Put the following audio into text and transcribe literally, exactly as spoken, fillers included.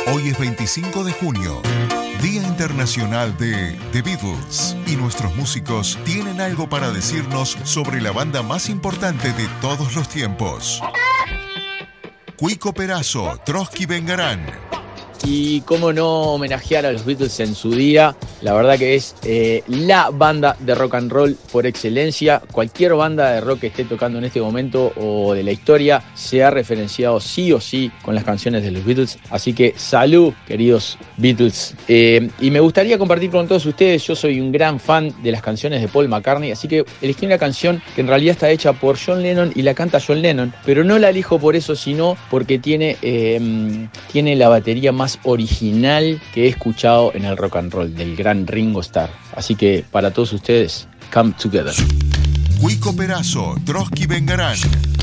Hoy es veinticinco de junio, Día Internacional de The Beatles, y nuestros músicos tienen algo para decirnos sobre la banda más importante de todos los tiempos. Cuico Perazo, Trotsky Vengarán. Y cómo no homenajear a los Beatles en su día. La verdad que es eh, la banda de rock and roll por excelencia. Cualquier banda de rock que esté tocando en este momento o de la historia se ha referenciado sí o sí con las canciones de los Beatles. Así que salud, queridos Beatles. Eh, y me gustaría compartir con todos ustedes, yo soy un gran fan de las canciones de Paul McCartney, así que elegí una canción que en realidad está hecha por John Lennon y la canta John Lennon, pero no la elijo por eso, sino porque tiene, eh, tiene la batería más original que he escuchado en el rock and roll, del gran Ringo Starr. Así que para todos ustedes, Come Together. Cuico Perazo, Trotsky Vengarán.